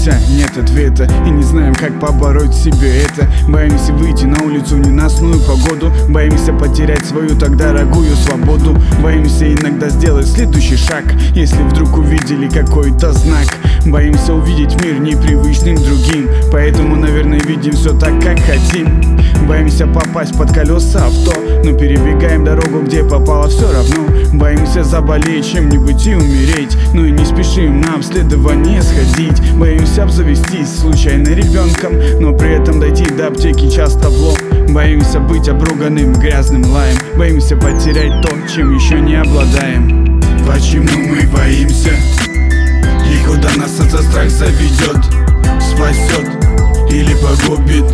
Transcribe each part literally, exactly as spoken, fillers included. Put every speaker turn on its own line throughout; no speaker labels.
боимся, нет ответа, и не знаем, как побороть в себе это. Боимся выйти на улицу в ненастную погоду, боимся потерять свою так дорогую свободу. Боимся иногда сделать следующий шаг, если вдруг увидели какой-то знак. Боимся увидеть мир непривычным другим, поэтому, наверное, видим все так, как хотим. Боимся попасть под колеса авто, но перебегаем дорогу, где попало, все равно. Боимся заболеть чем-нибудь и умереть, но и не спешим на обследование сходить. Боимся обзавестись случайно ребенком, но при этом дойти до аптеки часто в лоб. Боимся быть обруганным грязным лаем, боимся потерять то, чем еще не обладаем.
Почему мы боимся? И куда нас этот страх заведет? Спасет или погубит?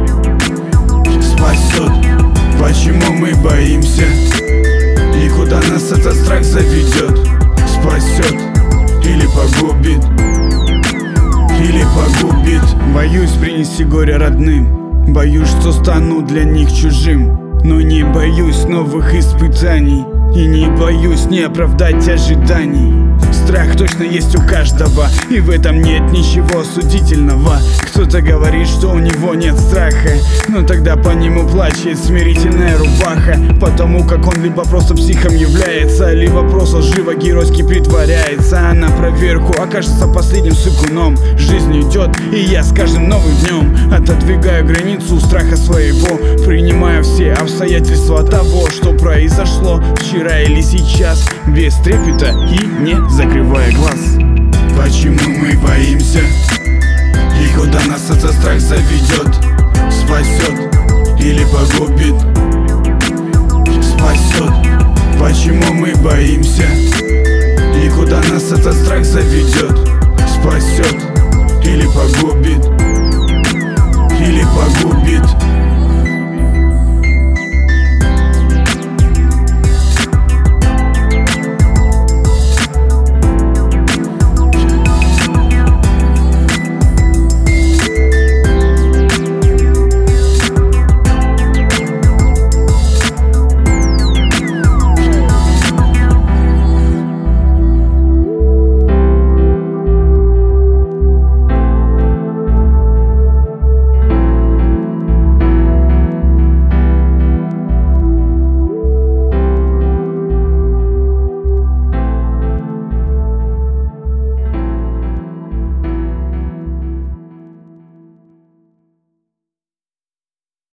Спасет. Почему мы боимся? И куда нас этот страх заведет? Спасет или погубит? Или погубит?
Боюсь принести горе родным, боюсь, что стану для них чужим. Но не боюсь новых испытаний, и не боюсь не оправдать ожиданий. Страх точно есть у каждого, и в этом нет ничего осудительного. Кто-то говорит, что у него нет страха, но тогда по нему плачет смирительная рубаха, потому как он либо просто психом является, либо просто живо геройски притворяется. А на проверку окажется последним сыкуном. Жизнь идет, и я с каждым новым днем отодвигаю границу страха своего, принимая все обстоятельства того, что произошло вчера или сейчас, без трепета и не закрывая глаз.
Почему мы боимся? И куда нас этот страх заведет? Спасет или погубит? Спасет. Почему мы боимся? И куда нас этот страх заведет? Спасет или погубит?